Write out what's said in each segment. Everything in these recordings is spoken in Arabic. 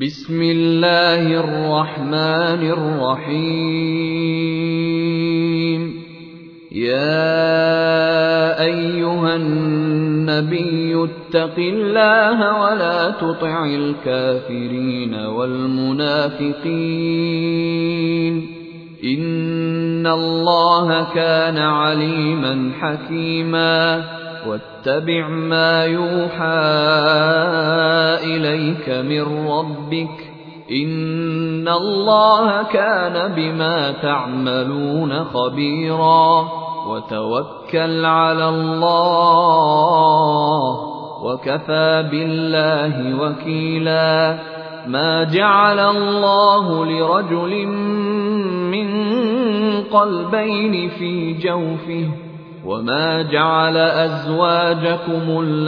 بسم الله الرحمن الرحيم. يا أيها النبي اتق الله ولا تطع الكافرين والمنافقين إن الله كان عليما حكيما. واتبع ما يوحى إليك من ربك إن الله كان بما تعملون خبيرا. وتوكل على الله وكفى بالله وكيلا. ما جعل الله لرجل من قلبين في جوفه وما جعل أزواجكم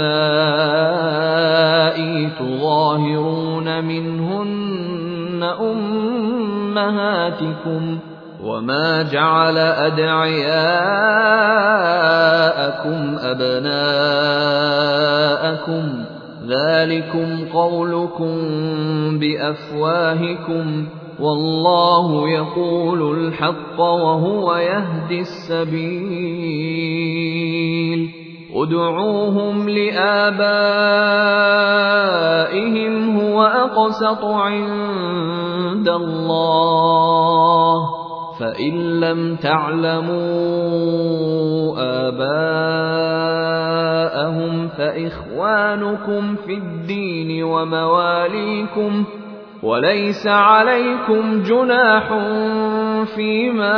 اللائي تظاهرون منهن أمهاتكم وما جعل أدعياءكم أبناءكم ذلكم قولكم بأفواهكم والله يقول الحق وهو يهدي السبيل. ادعوهم لآبائهم هو أقسط عند الله فإن لم تعلموا آباءهم فإخوانكم في الدين ومواليكم وليس عليكم جناح فيما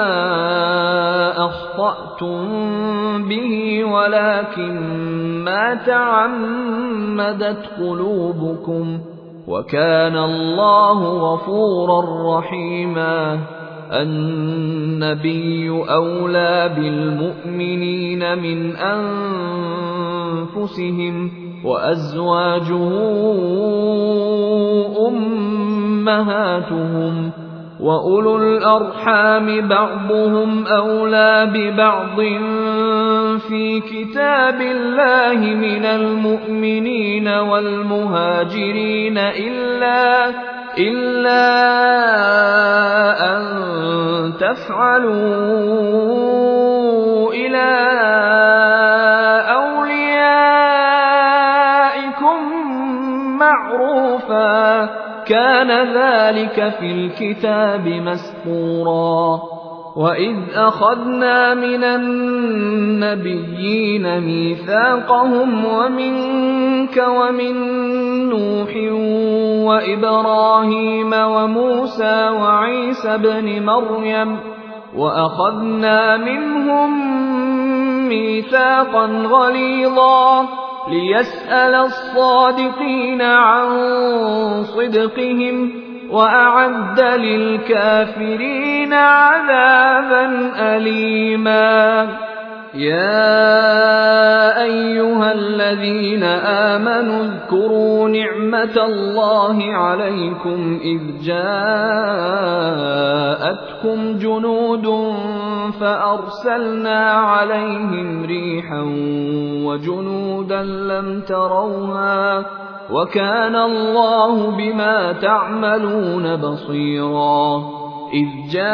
أخطأتم به ولكن ما تعمدت قلوبكم وكان الله غفورا رحيما. النبي أولى بالمؤمنين من أنفسهم وأزواجه أمهاتهم وأولو الأرحام بعضهم أولى ببعض في كتاب الله من المؤمنين والمهاجرين إلا أن تفعلوا إلى أوليائكم معروفا كان ذلك في الكتاب مسطورا. وإذ أخذنا من النبيين ميثاقهم ومنك ومن نوح وإبراهيم وموسى وعيسى بن مريم وأخذنا منهم ميثاقا غليظا ليسأل الصادقين عن صدقهم وأعد للكافرين عذابا أليما. يا أيها الذين آمنوا اذكروا نعمة الله عليكم إذ جاءتكم جنود فأرسلنا عليهم ريحا وجنودا لم تروها وكان الله بما تعملون بصيرا. إذ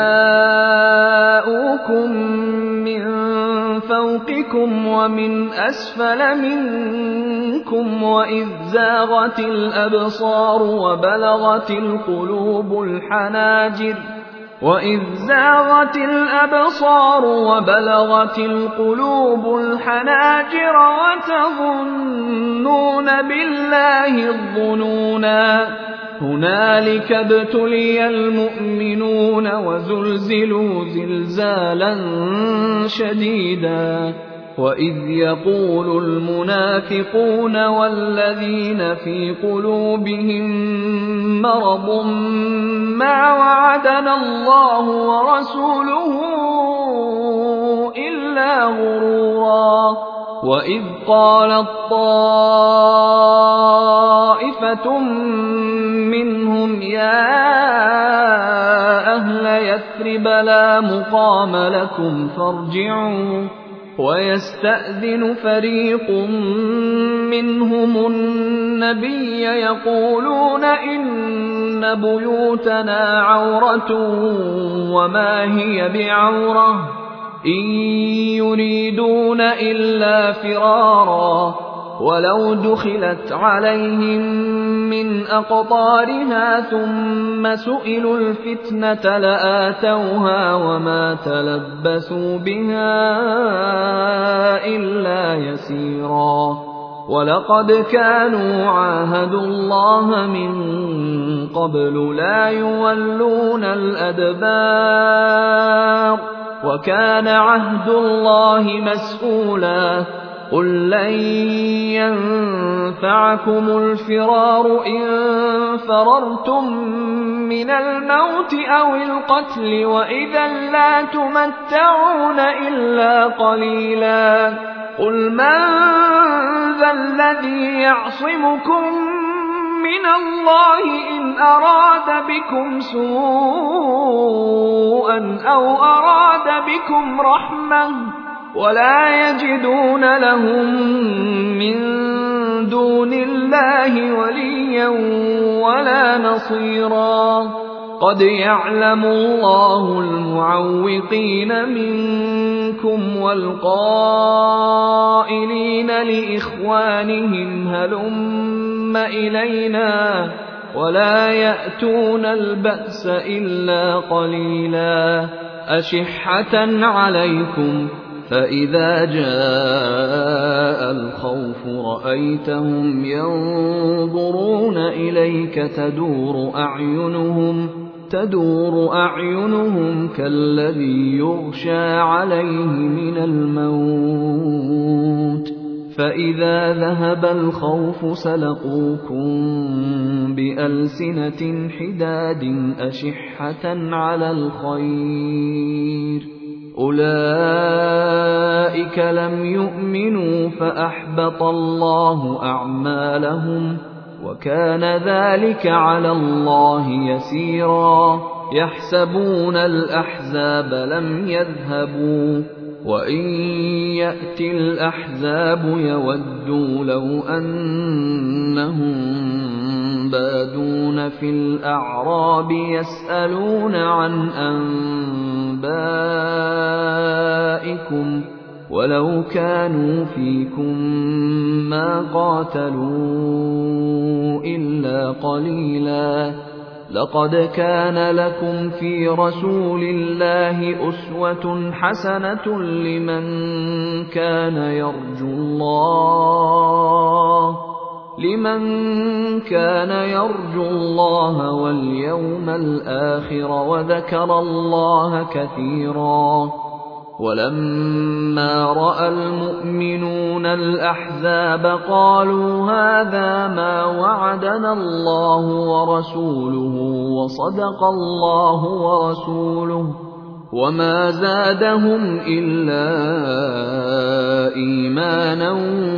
جاءوكم من فوقكم ومن أسفل منكم وإذ زاغت الأبصار وبلغت القلوب الحناجر وتظنون بالله الظنونا. هنالك ابتلي المؤمنون وزلزلوا زلزالا شديدا. وإذ يقول المنافقون والذين في قلوبهم مرض ما وعدنا الله ورسوله إلا غرورا. وإذ قالت طائفة منهم يا أهل يثرب لا مقام لكم فارجعوا ويستأذن فريق منهم النبي يقولون إن إن بيوتنا عورة وما هي بعورة إن يريدون إلا فرارا ولو دخلت عليهم من أقطارها ثم سئلوا الفتنة لآتوها وما تلبثوا بها إلا يسيرا ولقد كانوا عاهدوا الله من قبل لا يولون الأدبار وكان عهد الله مسئولا قل لن ينفعكم الفرار إن فررتم من الموت أو القتل وإذا لا تمتعون إلا قليلا قل من ذا الذي يعصمكم من الله إن أراد بكم سوءا أو أراد بكم رحمة ولا يجدون لهم من دون الله وليا ولا نصيرا قد يعلم الله المعوقين منكم والقائلين لإخوانهم هلم إلينا ولا يأتون البأس إلا قليلا أشحة عليكم فإذا جاء الخوف رأيتهم ينظرون إليك تدور أعينهم كالذي يغشى عليه من الموت فإذا ذهب الخوف سلقوكم بألسنة حداد أشحة على الخير أولئك لم يؤمنوا فأحبط الله أعمالهم وكان ذلك على الله يسيرا يحسبون الأحزاب لم يذهبوا وإن يأتي الأحزاب يودوا لو أنهم بادون في الأعراب يسألون عن أنبائكم ولو كانوا فيكم ما قاتلوا إلا قليلا لقد كان لكم في رسول الله أسوة حسنة لمن كان يرجو الله واليوم الآخر وذكر الله كثيرا ولما رأى المؤمنون الأحزاب قالوا هذا ما وعدنا الله ورسوله وصدق الله ورسوله وما زادهم إلا إيمانا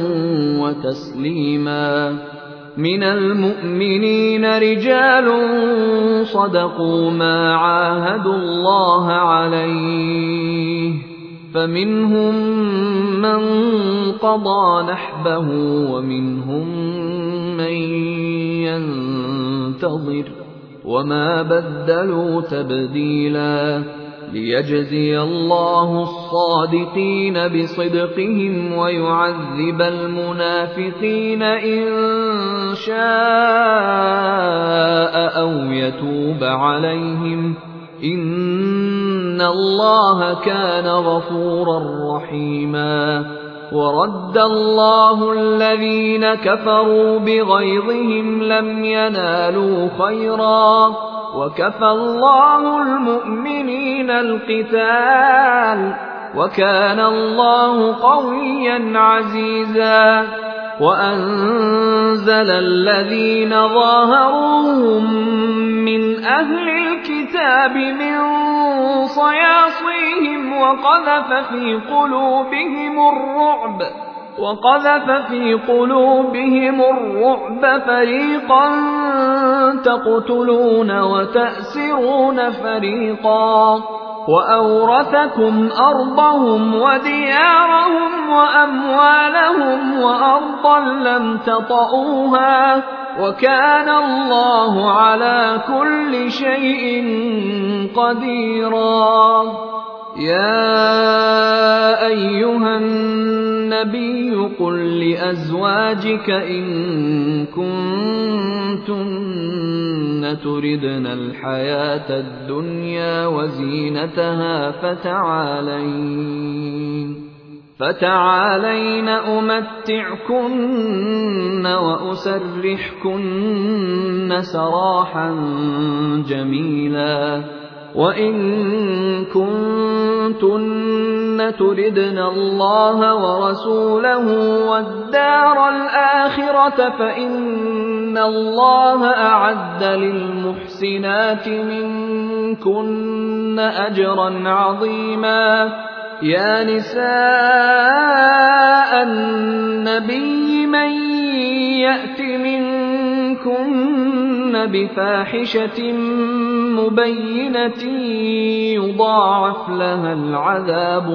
وتسليما من المؤمنين رجال صدقوا ما عاهدوا الله عليه فمنهم من قضى نحبه ومنهم من ينتظر وما بدلوا تبديلا ليجزي الله الصادقين بصدقهم ويعذب المنافقين إن شاء أو يتوب عليهم إن الله كان غفورا رحيما ورد الله الذين كفروا بغيظهم لم ينالوا خيرا وكفى الله المؤمنين القتال وكان الله قويا عزيزا وأنزل الذين ظاهروهم من أهل الكتاب من صياصيهم وقذف في قلوبهم الرعب فريقا تقتلون وتأسرون فريقا وأورثكم أرضهم وديارهم وأموالهم وأرضا لم تطئوها وكان الله على كل شيء قديرا. يا أيها النبي قل لأزواجك إن كنتن تردن الحياة الدنيا وزينتها فتعالين أمتعكن وأسرحكن سراحا جميلا. وإن كنتن تردن الله ورسوله والدار الآخرة فإن الله أعد للمحسنات منكن أجرا عظيما. يا نساء النبي من يأت منكن بفاحشة مبينة يضاعف لها العذاب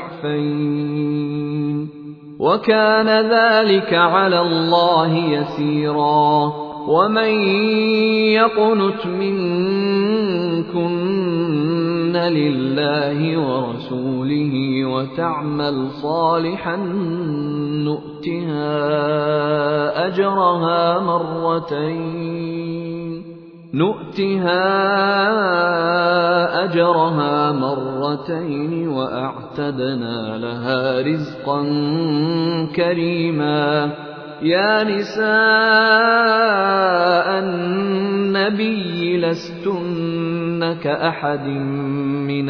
ضعفين وكان ذلك على الله يسيرا. ومن يقنت منكن لله ورسوله وتعمل صالحا نؤتها أجرها مرتين وأعتدنا لها رزقا كريما. يا نساء النبي لستن كأحد من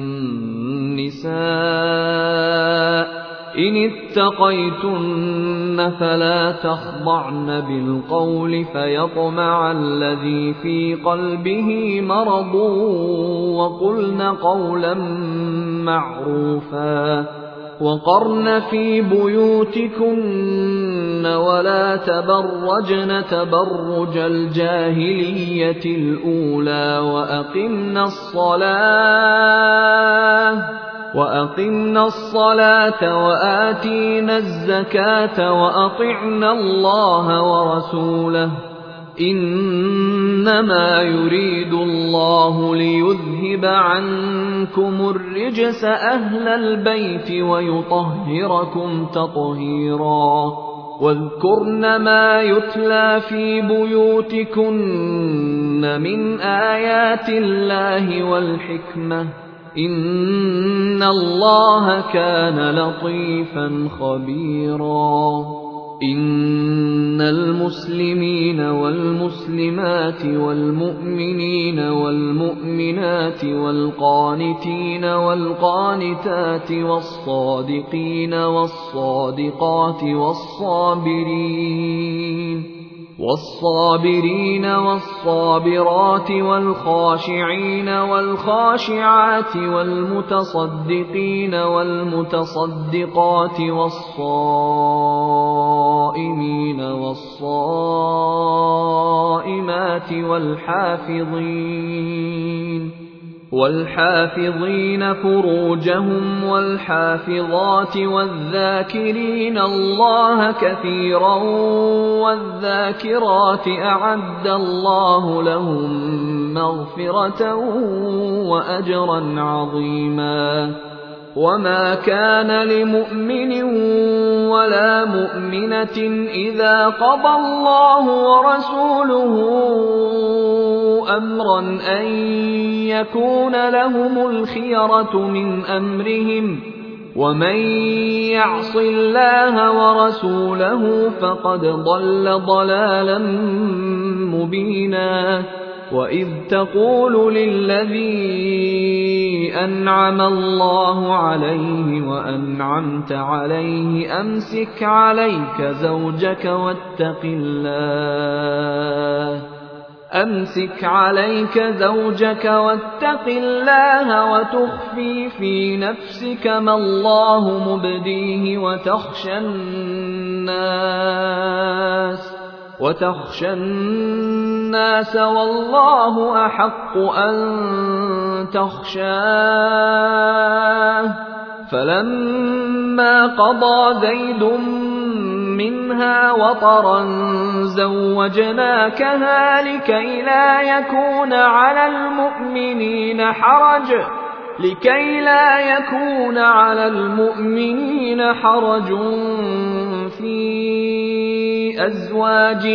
النساء إن اتقيتن فلا تخضعن بالقول فيطمع الذي في قلبه مرض وقلن قولا معروفا. وقرن في بيوتكن ولا تبرجن تبرج الجاهلية الأولى وأقمنا الصلاة وآتينا الزكاة وأطعنا الله ورسوله إنما يريد الله ليذهب عنكم الرجس أهل البيت ويطهركم تطهيرا. واذكرن ما يتلى في بيوتكن من آيات الله والحكمة إن الله كان لطيفا خبيرا. إن المسلمين والمسلمات والمؤمنين والمؤمنات والقانتين والقانتات والصادقين والصادقات والصابرين والصابرات والخاشعين والخاشعات والمتصدقين والمتصدقات والصائمين والصائمات والحافظين فروجهم والحافظات والذاكرين الله كثيرا والذاكرات أعد الله لهم مغفرة وأجرا عظيما. وما كان لمؤمن ولا مؤمنة إذا قضى الله ورسوله أمرا أن يكون لهم الخيرة من أمرهم ومن يعص الله ورسوله فقد ضل ضلالا مبينا. وإذ تقول للذي أنعم الله عليه وأنعمت عليه أمسك عليك زوجك واتق الله وتخفي في نفسك ما الله مبديه وتخشى الناس والله أحق أن تخشاه. فلما قضى زيد منها وطرا زوجناكها لكي لا يكون على المؤمنين حرج في أزواج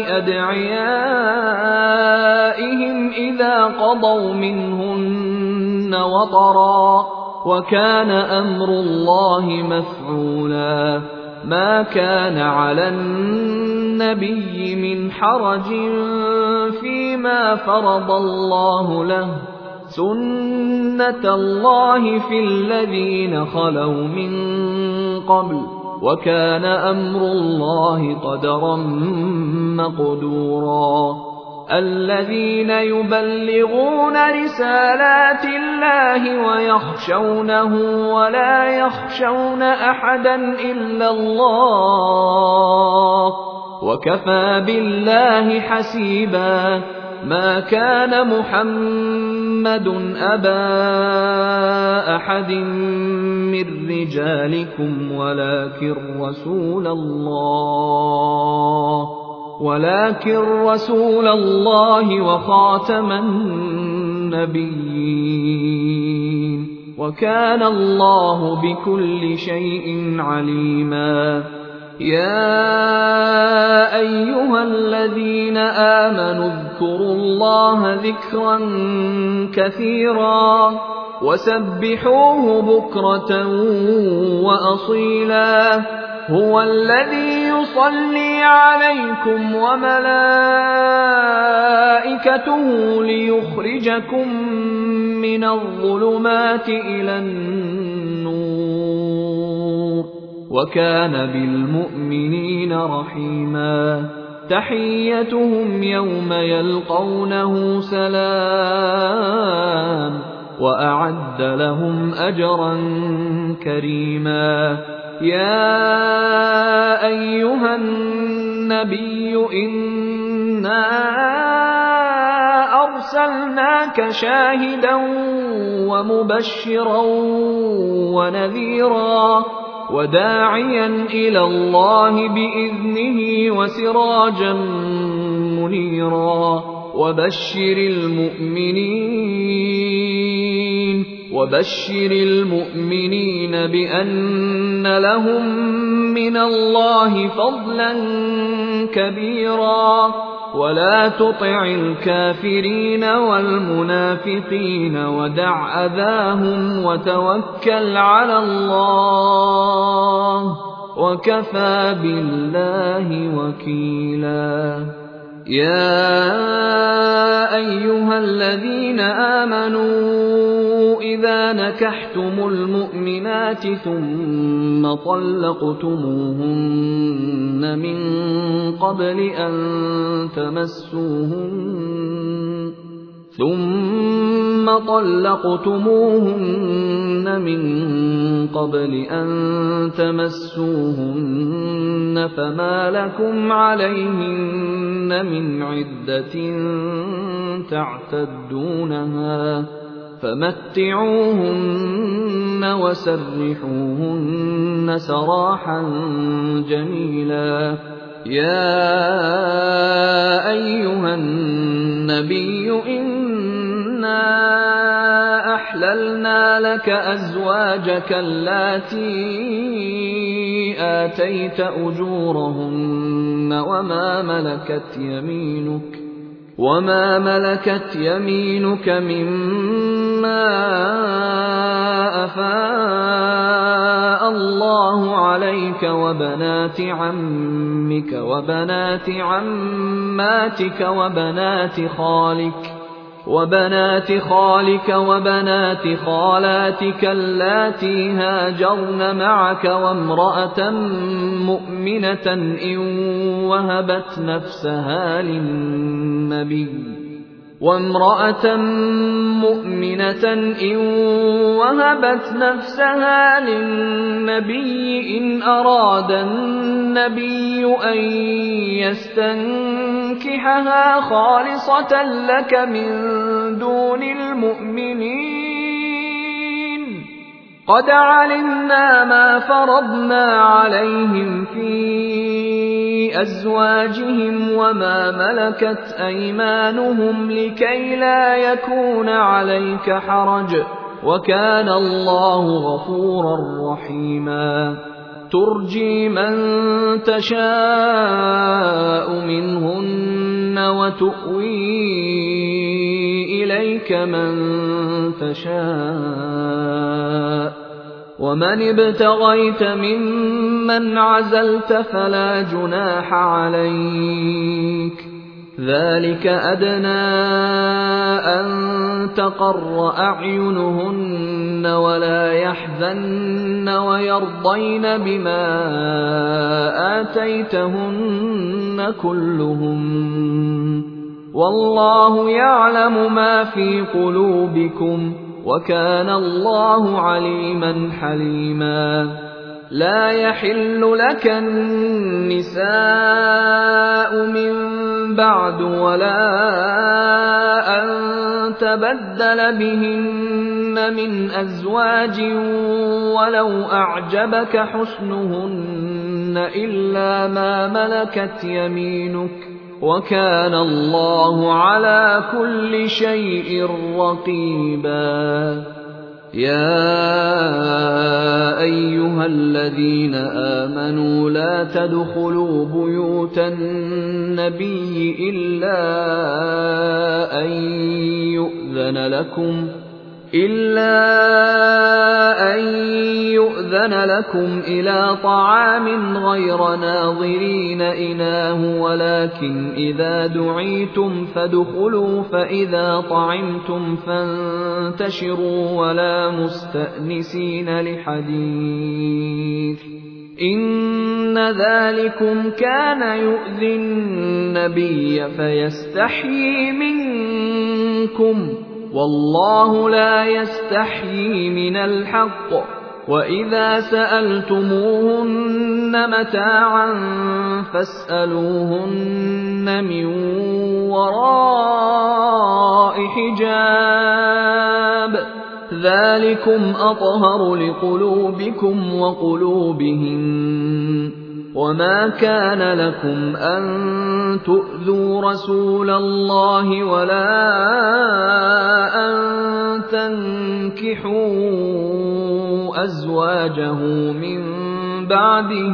أدعيائهم إذا قضوا منهن وطرا، وكان أمر الله مفعولا. ما كان على النبي من حرج فيما فرض الله له، سنة الله في الذين خلوا من قبل، وكان أمر الله قدرا مقدورا. الذين يبلغون رسالات الله ويخشونه ولا يخشون أحدا إلا الله، وكفى بالله حسيبا. ما كان محمد أبا أحد من رجالكم ولكن رسول الله وخاتم النبيين، وكان الله بكل شيء عليما. يا أيها الذين آمنوا اذكروا الله ذكرا كثيرا وسبحوه بكرة وأصيلا. هو الذي يصلي عليكم وملائكته ليخرجكم من الظلمات إلى النور، وكان بالمؤمنين رحيما. تحيتهم يوم يلقونه سلام، وأعد لهم أجرا كريما. يا أيها النبي إنا أرسلناك شاهدا ومبشرا ونذيرا وداعيا إلى الله بإذنه وسراجا منيرا. وبشر المؤمنين بأن لهم من الله فضلا كبيرا. ولا تطع الكافرين والمنافقين ودع أذاهم وتوكل على الله، وكفى بالله وكيلا. يا أيها الذين آمنوا إذا نكحتم المؤمنات ثم طلقتموهن من قبل أن تمسوهن فما لكم عليهن من عدة تعتدونها، فمتعوهن وسرحوهن سراحا جميلا. يا أيها النبي إنا أحللنا لك أزواجك اللاتي آتيت أجورهن وما ملكت يمينك مما أفاء الله عليك، وبنات عمك وبنات عماتك وبنات خالك وبنات خالاتك اللاتي هاجرن معك، وامرأة مؤمنة إن وهبت نفسها للنبي إن أراد النبي أن يستنكحها خالصة لك من دون المؤمنين. قد علمنا ما فرضنا عليهم في أزواجهم وما ملكت أيمانهم لكي لا يكون عليك حرج، وكان الله غفورا رحيما. ترجي من تشاء منهن وتؤوي إليك من تشاء، ومن ابتغيت ممن عزلت فلا جناح عليك، ذلك أدنى أن تقر أعينهن ولا يحزن ويرضين بما آتيتهن كلهم، والله يعلم ما في قلوبكم، وكان الله عليما حليما. لا يحل لك النساء من بعد ولا أن تبدل بهن من أزواج ولو أعجبك حسنهن إلا ما ملكت يمينك، وكان الله على كل شيء رقيبا. يا أيها الذين آمنوا لا تدخلوا بيوت النبي إلا أن يؤذن لكم إلى طعام غير ناظرين إناه، ولكن إذا دعيتم فادخلوا، فإذا طعمتم فانتشروا ولا مستأنسين لحديث، إن ذلكم كان يؤذي النبي فيستحيي منكم، والله لا يستحيي من الحق. وإذا سألتموهن متاعا فاسألوهن من وراء حجاب، ذلكم أطهر لقلوبكم وقلوبهن. وما كان لكم أن تؤذوا رسول الله ولا أن تنكحوا أزواجه من بعده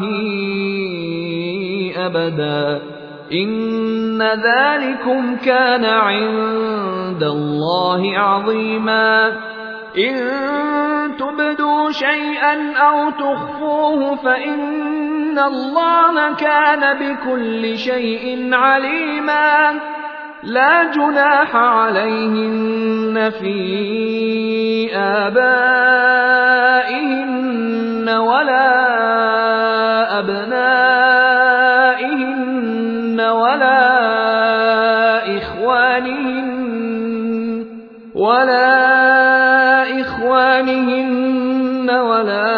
أبدا، إن ذلكم كان عند الله عظيما. إن تبدوا شيئا أو تخفوه فإن الله كان بكل شيء عليما. لا جناح عليهن في آبائهن ولا أبنائهن ولا إخوانهن ولا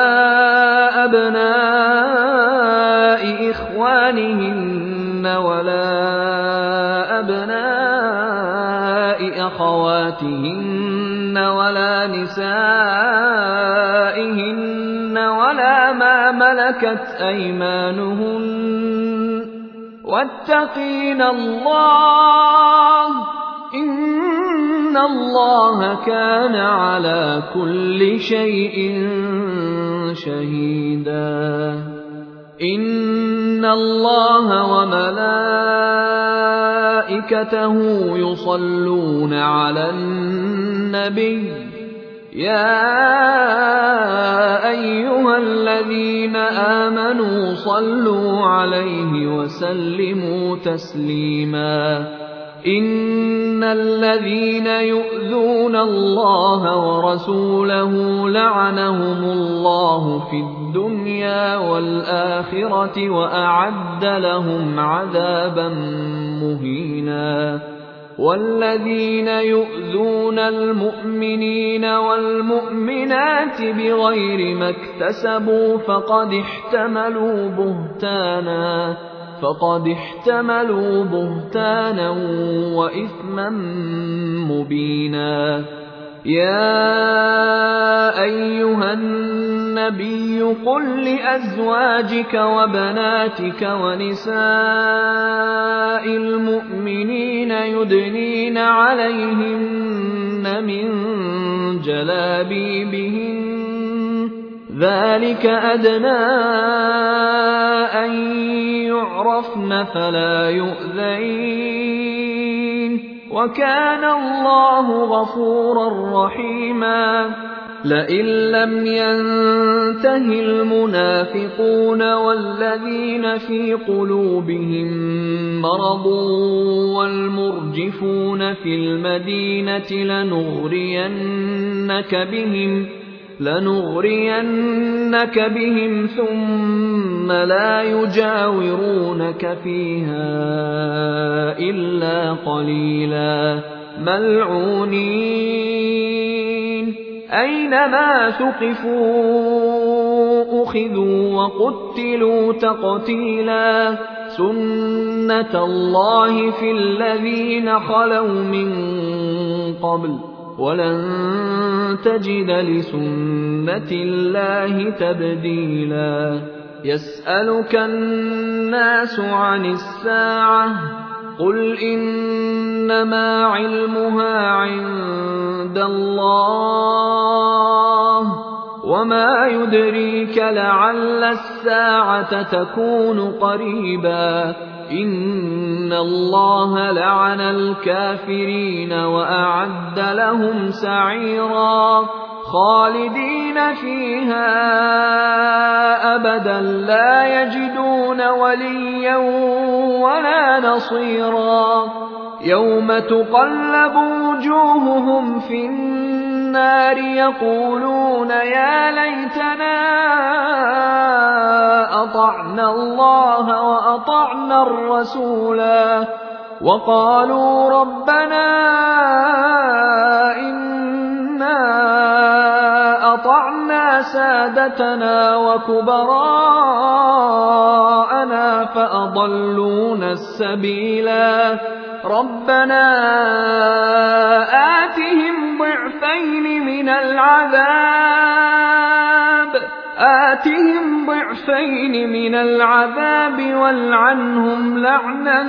أبناء إخوانهن ولا أبناء أخواتهن ولا نسائهن ولا ما ملكت أيمانهن، واتقين الله، إن الله كان على كل شيء شهيدا. إن الله وملائكته يصلون على النبي، يا أيها الذين آمنوا صلوا عليه وسلموا تسليما. إن الذين يؤذون الله ورسوله لعنهم الله في الدنيا والآخرة وأعد لهم عذابا مهينا. والذين يؤذون المؤمنين والمؤمنات بغير ما اكتسبوا فقد احتملوا بهتانا وإثما مبينا. يا أيها الناس النبي قل لأزواجك وبناتك ونساء المؤمنين يدنين عليهن من جلابيبهن ذلك أدنى أن يعرفن فلا يؤذين وكان الله غفورا رحيما لئن لم ينته المنافقون والذين في قلوبهم مرض والمرجفون في المدينة لنغرينك بهم ثم لا يجاورونك فيها إلا قليلا ملعونين أينما ثقفوا أخذوا وقتلوا تقتيلا سنة الله في الذين خلوا من قبل ولن تجد لسنة الله تبديلا يسألك الناس عن الساعة قل إنما علمها عند الله وما يدريك لعل الساعة تكون قريبا إن الله لعن الكافرين وأعد لهم سعيرا خالدين فيها أبدا لا يجدون وليا ولا نصيرا يوم تقلب وجوههم في النار يقولون يا ليتنا أطعنا الله وأطعنا الرسولا وقالوا ربنا إنا أطعنا سادتنا وكبراءنا فأضلونا السبيلا ربنا آتهم ضعفين من العذاب والعنهم لعنا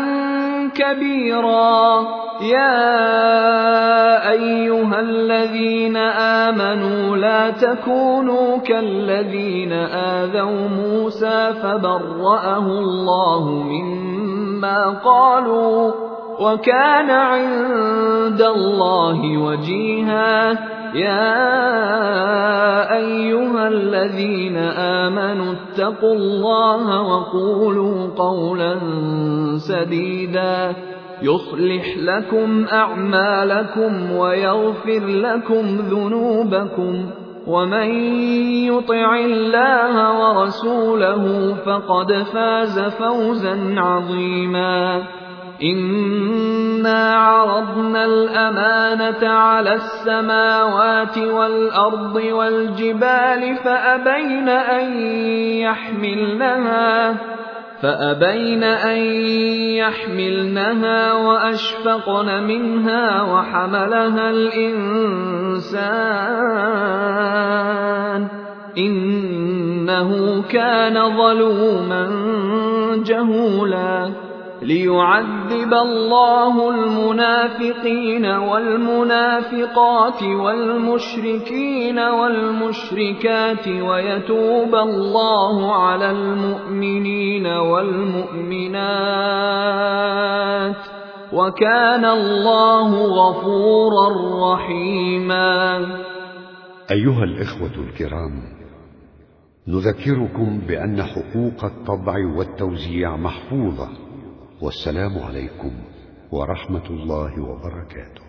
كبيرا يا أيها الذين آمنوا لا تكونوا كالذين آذوا موسى فبرأه الله مما قالوا وكان عند الله وجيها يا أيها الذين آمنوا اتقوا الله وقولوا قولا سديدا يصلح لكم أعمالكم ويغفر لكم ذنوبكم ومن يطع الله ورسوله فقد فاز فوزا عظيما إنا عرضنا الأمانة على السماوات والأرض والجبال فأبين أن يحملنها وأشفقن منها وحملها الإنسان إنه كان ظلوما جهولا ليعذب الله المنافقين والمنافقات والمشركين والمشركات ويتوب الله على المؤمنين والمؤمنات وكان الله غفورا رحيما. أيها الإخوة الكرام، نذكركم بأن حقوق الطبع والتوزيع محفوظة، والسلام عليكم ورحمة الله وبركاته.